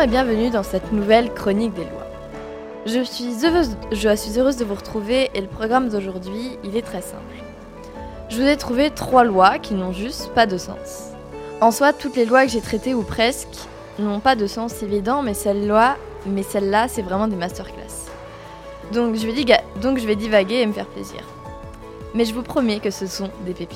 et bienvenue dans cette nouvelle chronique des lois. Je suis heureuse de vous retrouver et le programme d'aujourd'hui, il est très simple. Je vous ai trouvé 3 lois qui n'ont juste pas de sens. En soi, toutes les lois que j'ai traitées ou presque n'ont pas de sens évident, mais celle-là, c'est vraiment des masterclass. Donc je vais divaguer et me faire plaisir. Mais je vous promets que ce sont des pépites.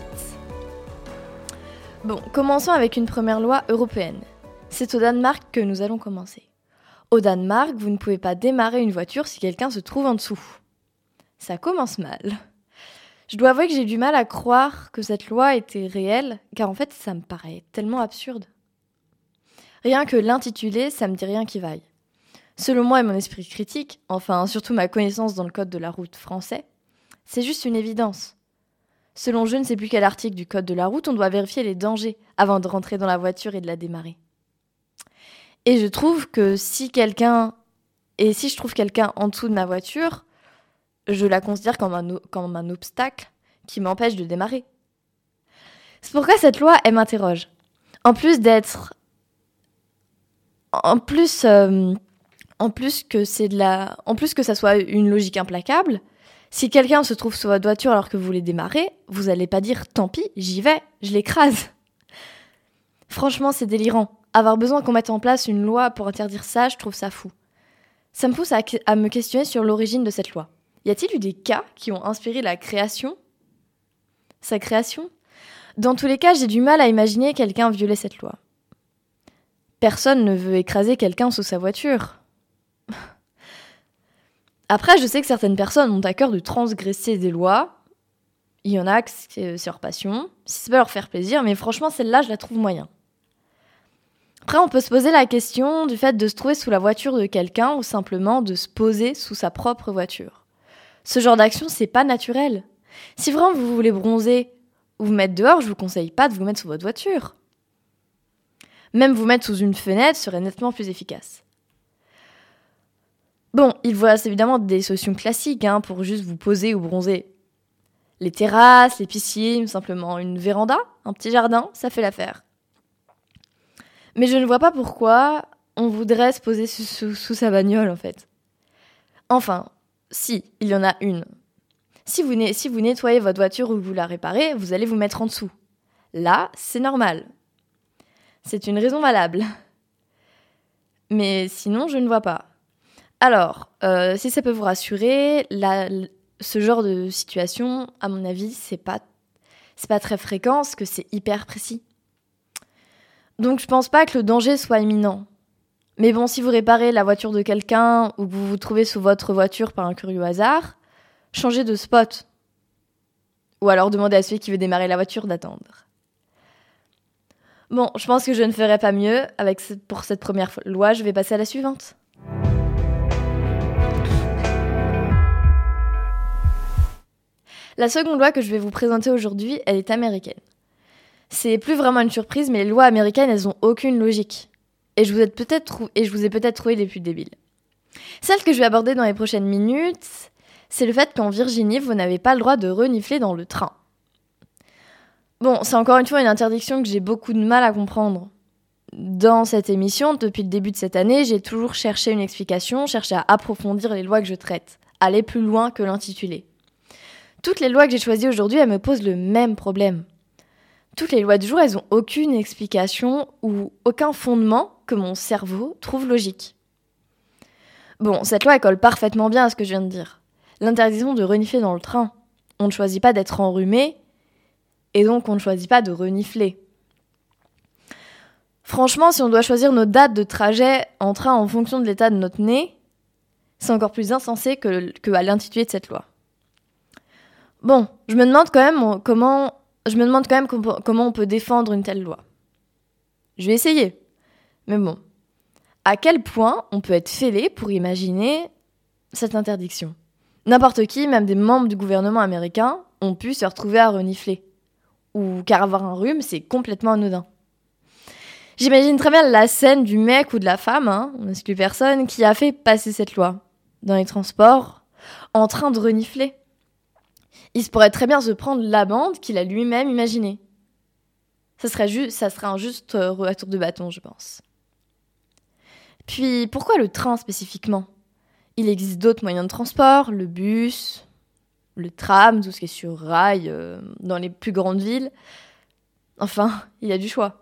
Bon, commençons avec une première loi européenne. C'est au Danemark que nous allons commencer. Au Danemark, vous ne pouvez pas démarrer une voiture si quelqu'un se trouve en dessous. Ça commence mal. Je dois avouer que j'ai du mal à croire que cette loi était réelle, car en fait, ça me paraît tellement absurde. Rien que l'intitulé, ça me dit rien qui vaille. Selon moi et mon esprit critique, enfin surtout ma connaissance dans le code de la route français, c'est juste une évidence. Selon je ne sais plus quel article du code de la route, on doit vérifier les dangers avant de rentrer dans la voiture et de la démarrer. Et je trouve que si je trouve quelqu'un en dessous de ma voiture, je la considère comme un obstacle qui m'empêche de démarrer. C'est pourquoi cette loi, elle m'interroge. En plus que ça soit une logique implacable, si quelqu'un se trouve sous votre voiture alors que vous voulez démarrer, vous n'allez pas dire « tant pis, j'y vais, je l'écrase ». Franchement, c'est délirant. Avoir besoin qu'on mette en place une loi pour interdire ça, je trouve ça fou. Ça me pousse à me questionner sur l'origine de cette loi. Y a-t-il eu des cas qui ont inspiré sa création ? Dans tous les cas, j'ai du mal à imaginer quelqu'un violer cette loi. Personne ne veut écraser quelqu'un sous sa voiture. Après, je sais que certaines personnes ont à cœur de transgresser des lois. Il y en a que c'est leur passion, si ça peut leur faire plaisir, mais franchement, celle-là, je la trouve moyen. Après, on peut se poser la question du fait de se trouver sous la voiture de quelqu'un ou simplement de se poser sous sa propre voiture. Ce genre d'action, c'est pas naturel. Si vraiment vous voulez bronzer ou vous mettre dehors, je vous conseille pas de vous mettre sous votre voiture. Même vous mettre sous une fenêtre serait nettement plus efficace. Bon, il vous reste évidemment des solutions classiques pour juste vous poser ou bronzer. Les terrasses, les piscines, simplement une véranda, un petit jardin, ça fait l'affaire. Mais je ne vois pas pourquoi on voudrait se poser sous sa bagnole, en fait. Enfin, si, il y en a une. Si vous nettoyez votre voiture ou que vous la réparez, vous allez vous mettre en dessous. Là, c'est normal. C'est une raison valable. Mais sinon, je ne vois pas. Alors, si ça peut vous rassurer, ce genre de situation, à mon avis, c'est pas très fréquent, parce que c'est hyper précis. Donc je pense pas que le danger soit imminent. Mais bon, si vous réparez la voiture de quelqu'un ou que vous vous trouvez sous votre voiture par un curieux hasard, changez de spot. Ou alors demandez à celui qui veut démarrer la voiture d'attendre. Bon, je pense que je ne ferai pas mieux pour cette première loi, je vais passer à la suivante. La seconde loi que je vais vous présenter aujourd'hui, elle est américaine. C'est plus vraiment une surprise, mais les lois américaines, elles ont aucune logique. Et je vous ai peut-être trouvé les plus débiles. Celle que je vais aborder dans les prochaines minutes, c'est le fait qu'en Virginie, vous n'avez pas le droit de renifler dans le train. Bon, c'est encore une fois une interdiction que j'ai beaucoup de mal à comprendre. Dans cette émission, depuis le début de cette année, j'ai toujours cherché une explication, cherché à approfondir les lois que je traite, aller plus loin que l'intitulé. Toutes les lois que j'ai choisies aujourd'hui, elles me posent le même problème. Toutes les lois du jour, elles n'ont aucune explication ou aucun fondement que mon cerveau trouve logique. Bon, cette loi, elle colle parfaitement bien à ce que je viens de dire. L'interdiction de renifler dans le train. On ne choisit pas d'être enrhumé, et donc on ne choisit pas de renifler. Franchement, si on doit choisir nos dates de trajet en train en fonction de l'état de notre nez, c'est encore plus insensé que à l'intitulé de cette loi. Bon, je me demande quand même comment on peut défendre une telle loi. Je vais essayer. Mais bon, à quel point on peut être fêlé pour imaginer cette interdiction ? N'importe qui, même des membres du gouvernement américain, ont pu se retrouver à renifler. Ou car avoir un rhume, c'est complètement anodin. J'imagine très bien la scène du mec ou de la femme, on n'exclut personne, qui a fait passer cette loi dans les transports, en train de renifler. Il se pourrait très bien se prendre l'amende qu'il a lui-même imaginée. Ça serait un juste retour de bâton, je pense. Puis pourquoi le train spécifiquement ? Il existe d'autres moyens de transport, le bus, le tram, tout ce qui est sur rail dans les plus grandes villes. Enfin, il y a du choix.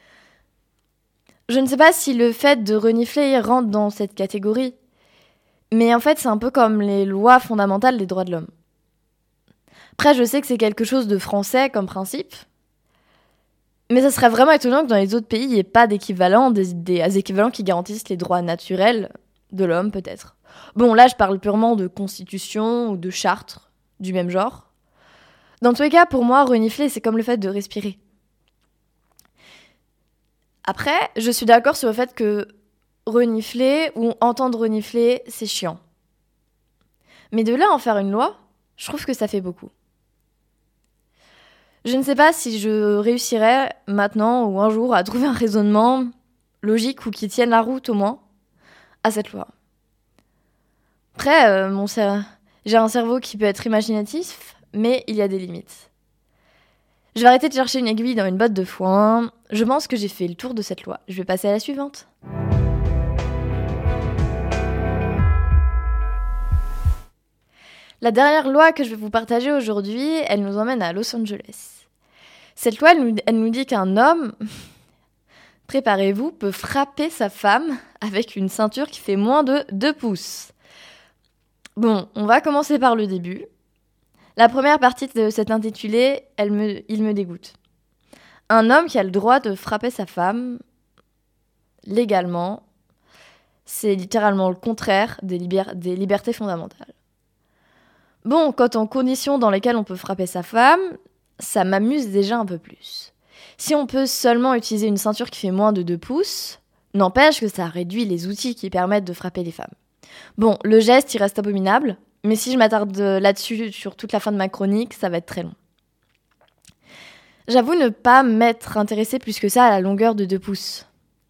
Je ne sais pas si le fait de renifler rentre dans cette catégorie, mais en fait, c'est un peu comme les lois fondamentales des droits de l'homme. Après, je sais que c'est quelque chose de français comme principe, mais ça serait vraiment étonnant que dans les autres pays, il n'y ait pas d'équivalent, des équivalents qui garantissent les droits naturels de l'homme, peut-être. Bon, là, je parle purement de constitution ou de charte du même genre. Dans tous les cas, pour moi, renifler, c'est comme le fait de respirer. Après, je suis d'accord sur le fait que renifler ou entendre renifler, c'est chiant. Mais de là à en faire une loi, je trouve que ça fait beaucoup. Je ne sais pas si je réussirais maintenant ou un jour à trouver un raisonnement logique ou qui tienne la route au moins à cette loi. Après, j'ai un cerveau qui peut être imaginatif, mais il y a des limites. Je vais arrêter de chercher une aiguille dans une botte de foin. Je pense que j'ai fait le tour de cette loi. Je vais passer à la suivante. La dernière loi que je vais vous partager aujourd'hui, elle nous emmène à Los Angeles. Cette loi, elle nous dit qu'un homme, préparez-vous, peut frapper sa femme avec une ceinture qui fait moins de 2 pouces. Bon, on va commencer par le début. La première partie de cet intitulé, il me dégoûte. Un homme qui a le droit de frapper sa femme, légalement, c'est littéralement le contraire des libertés fondamentales. Bon, quant aux conditions dans lesquelles on peut frapper sa femme, ça m'amuse déjà un peu plus. Si on peut seulement utiliser une ceinture qui fait moins de 2 pouces, n'empêche que ça réduit les outils qui permettent de frapper les femmes. Bon, le geste, il reste abominable, mais si je m'attarde là-dessus sur toute la fin de ma chronique, ça va être très long. J'avoue ne pas m'être intéressée plus que ça à la longueur de 2 pouces.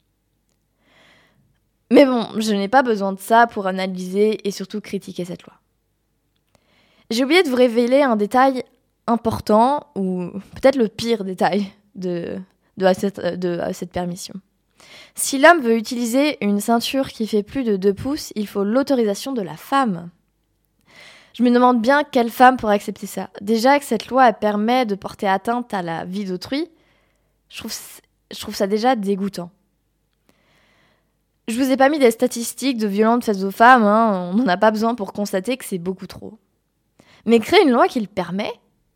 Mais bon, je n'ai pas besoin de ça pour analyser et surtout critiquer cette loi. J'ai oublié de vous révéler un détail important, ou peut-être le pire détail de cette permission. Si l'homme veut utiliser une ceinture qui fait plus de 2 pouces, il faut l'autorisation de la femme. Je me demande bien quelle femme pourrait accepter ça. Déjà que cette loi elle permet de porter atteinte à la vie d'autrui, je trouve ça déjà dégoûtant. Je vous ai pas mis des statistiques de violences faites aux femmes, on n'en a pas besoin pour constater que c'est beaucoup trop. Mais créer une loi qui le permet,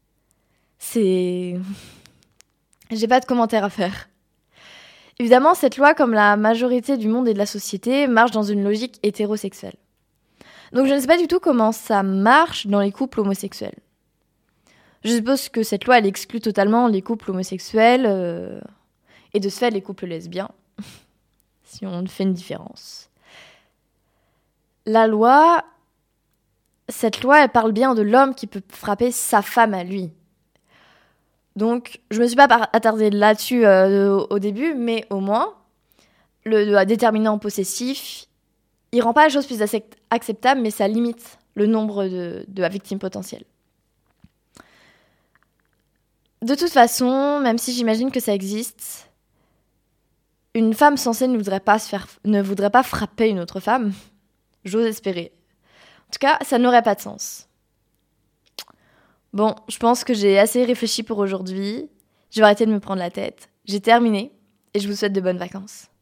j'ai pas de commentaire à faire. Évidemment, cette loi, comme la majorité du monde et de la société, marche dans une logique hétérosexuelle. Donc je ne sais pas du tout comment ça marche dans les couples homosexuels. Je suppose que cette loi, elle exclut totalement les couples homosexuels et de ce fait les couples lesbiens, si on fait une différence. Cette loi, elle parle bien de l'homme qui peut frapper sa femme à lui. Donc, je me suis pas attardée là-dessus au début, mais au moins, le déterminant possessif, il rend pas la chose plus acceptable, mais ça limite le nombre de victimes potentielles. De toute façon, même si j'imagine que ça existe, une femme censée ne voudrait pas frapper une autre femme. J'ose espérer. En tout cas, ça n'aurait pas de sens. Bon, je pense que j'ai assez réfléchi pour aujourd'hui. Je vais arrêter de me prendre la tête. J'ai terminé et je vous souhaite de bonnes vacances.